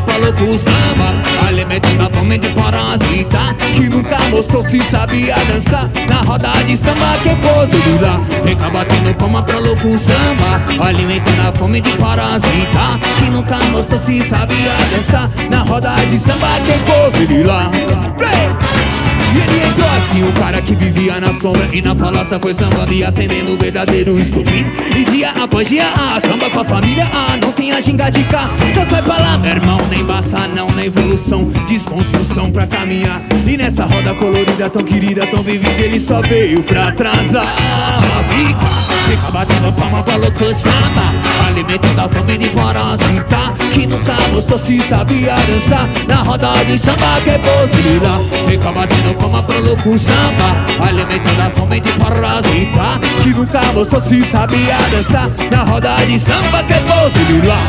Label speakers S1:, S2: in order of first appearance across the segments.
S1: palma pra louco samba, alimentando a fome de parasita que nunca mostrou se sabia dançar. Na roda de samba quem pôs ele lá, fica batendo palma pra louco samba, alimentando a fome de parasita que nunca mostrou se sabia dançar. Na roda de samba quem pôs ele lá. E ele entrou assim, o cara que vivia na sombra e na falácia foi sambando e acendendo o verdadeiro estupim. E dia após dia, samba com a família, não tem a ginga de cá. Então sai pra lá, meu irmão, nem embaça não, na evolução, desconstrução pra caminhar. E nessa roda colorida, tão querida, tão vivida, ele só veio pra atrasar. Fica batendo palma pra louco samba, alimentando a fome de parasita que nunca mostrou se sabia dançar. Na roda de samba que pôs ele lá, fica batendo palma pra louco samba, alimentando a fome de parasita que nunca mostrou se sabia dançar. Na roda de samba que pôs ele lá.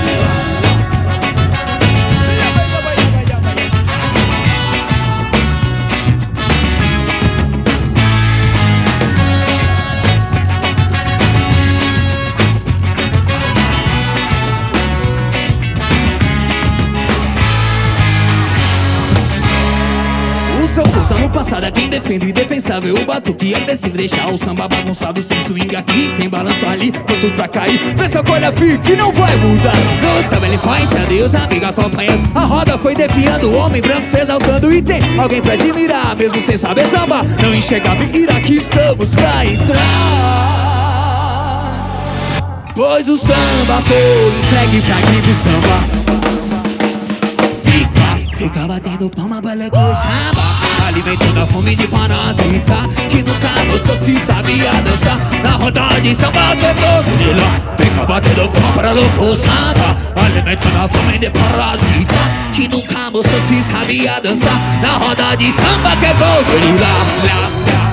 S1: Volta no passado é quem defende o indefensável, o batuque agressivo, deixar o samba bagunçado, sem swing aqui, sem balanço ali, tô tudo pra cair. Vê essa corda que não vai mudar. No samba ele foi entender os amigos acompanhando, a roda foi defiando, o homem branco se exaltando. E tem alguém pra admirar, mesmo sem saber samba, não enxergava e irá que estamos pra entrar. Pois o samba foi entregue pra gringo samba. Fica batendo palma pra louco samba, alimentando a fome de parasita que nunca mostrou se sabia dançar. Na roda de samba que pôs ele lá, fica batendo palma pra louco samba, alimentando a fome de parasita que nunca mostrou se sabia dançar. Na roda de samba que pôs ele lá.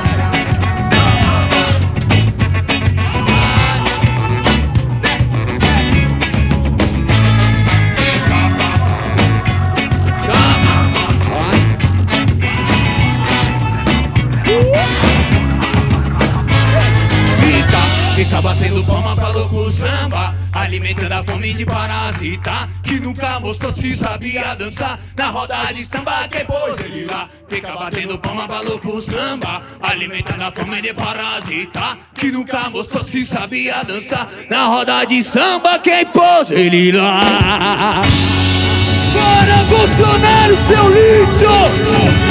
S1: Fica batendo palma pra louco samba, alimentando a fome de parasita que nunca mostrou se sabia dançar. Na roda de samba que pôs ele lá, fica batendo palma pra louco samba, alimentando a fome de parasita que nunca mostrou se sabia dançar. Na roda de samba quem pôs ele lá. Fora Bolsonaro, seu lixo!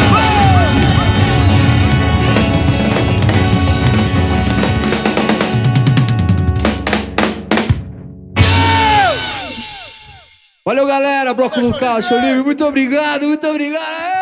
S1: Valeu, galera, Bloco Local, show livre, muito obrigado, muito obrigado.